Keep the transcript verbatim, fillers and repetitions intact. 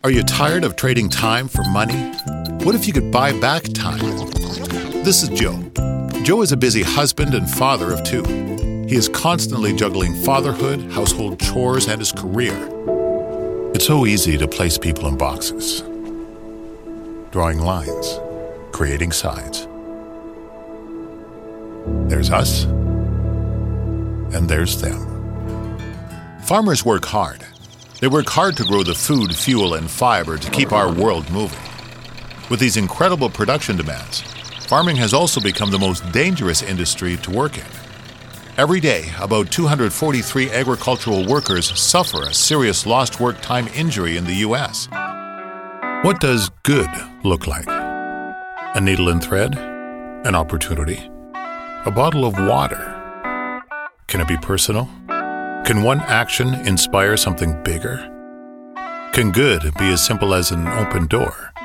Are you tired of trading time for money? What if you could buy back time? This is Joe. Joe is a busy husband and father of two. He is constantly juggling fatherhood, household chores, and his career. It's so easy to place people in boxes, drawing lines, creating sides. There's us, and there's them. Farmers work hard. They work hard to grow the food, fuel, and fiber to keep our world moving. With these incredible production demands, farming has also become the most dangerous industry to work in. Every day, about two hundred forty-three agricultural workers suffer a serious lost work time injury in the U S. What does good look like? A needle and thread? An opportunity? A bottle of water? Can it be personal? Can one action inspire something bigger? Can good be as simple as an open door?